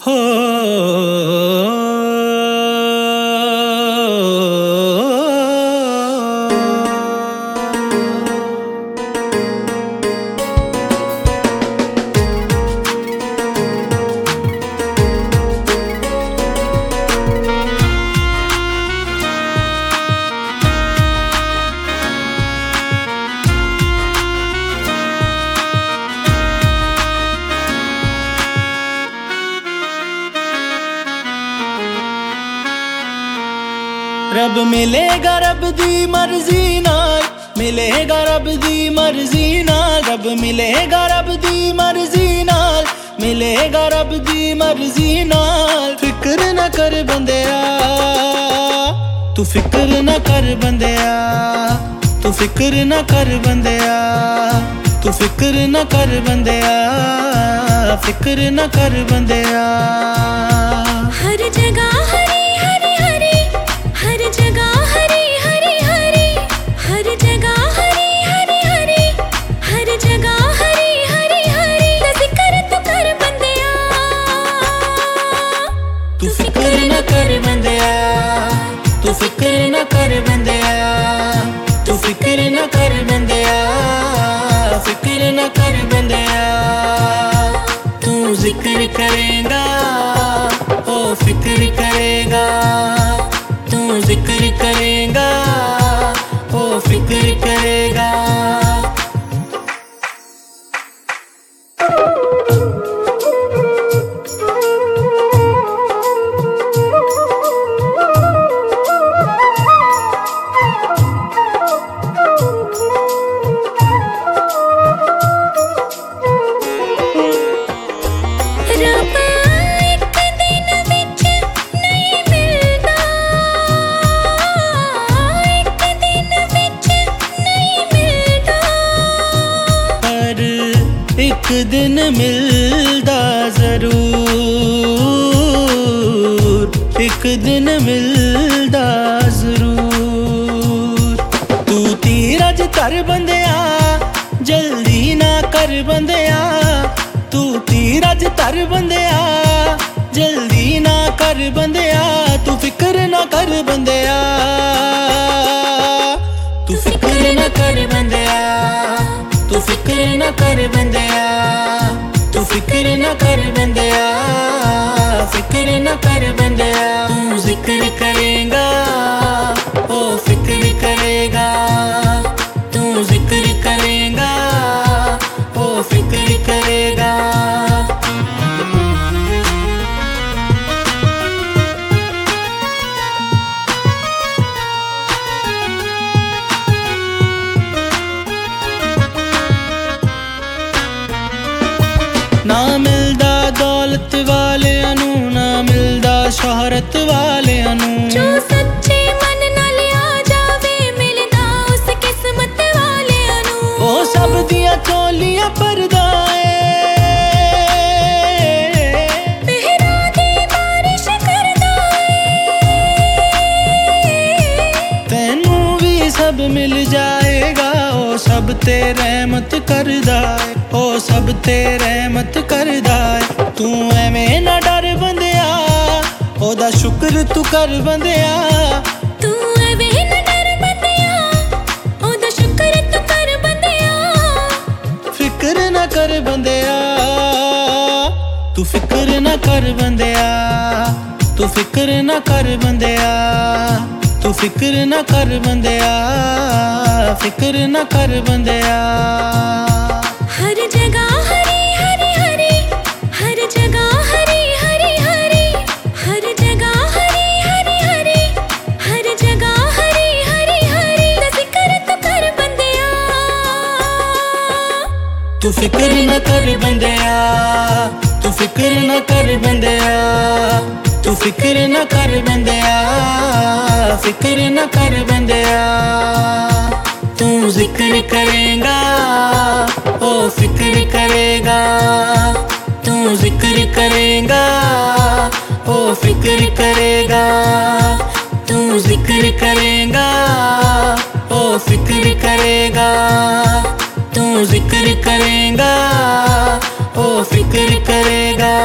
हो रब मिलेगा रब दी मर्जी नाल मिलेगा रब दी मर्जी नाल रब मिलेगा रब दी मर्जी नाल मिलेगा रब दी मर्जी नाल फिक्र न कर बंदिया तू फिक्र न कर बंदिया तू फिक्र न कर बंदिया तू फिक्र न कर बंदिया फिक्र न कर बंदिया हर जगह हरी हरी हरी हर जगह हरी हरी हरी हर जगह हरी हरी हरी हर जगह हरी हरी हरी जिक्र तू कर बंदिया तू फिक्र न कर बंदिया तू फिक्र न कर बंदिया तू फिक्र न कर बंदिया फिक्र न कर बंदिया तू जिक्र करेगा ओ फिक्र करेगा तू जिक्र करेगा ओ फिक्र करेगा एक दिन मिलदा जरूर एक दिन मिलदा जरूर तू धीरज कर बंदिया जल्दी ना कर बंदिया तू धीरज कर बंदिया जल्दी ना कर बंदिया तू फिक्र ना कर बंदिया तू फिक्र ना कर बंदिया तू फिक्र न कर बंदिया तू फिक्र न कर बंदिया फिक्र न कर बंदिया तू जिक्र करेगा ओ फिक्र करेगा तू जिक्र करेगा ओ फिक्र करेगा ना मिलदा दौलत वालियां नू ना मिलदा शोहरत वालियां नू जो सच्चे मन नाल आ जावे मिलदा उस किस्मत वालियां नू ओ सब दियां चोलियां परदा मेहरा दी बारिश करदा तैनू भी सब मिल जाएगा ओ सब ते रहमत करदा ओ सब ते रहमत करदा तू एवें ना डर बंदिया ओदा शुक्र तू कर बंदिया तू एवें ना डर बंदिया ओदा शुक्र तू कर बंदिया फिक्र ना कर बंदिया तू फिक्र ना कर बंदिया तू फिक्र ना कर बंदिया तू फिक्र ना कर बंदिया फिक्र ना कर बंदिया हर जगह हरी हरी हरी हर जगह हरी हरी हरी हर जगह हरी हरी हरी हर जगह हरी हरी हरी जिक्र तू कर बंदिया तू फिक्र न कर बंदिया तू फिक्र न कर बंदिया तू फिक्र न कर बंदिया फिक्र न कर बंदिया तू जिक्र करेगा ओ फिक्र करेगा तू जिक्र करेगा ओ फिक्र करेगा तू जिक्र करेगा ओ फिक्र करेगा तू जिक्र करेगा ओ फिक्र करेगा।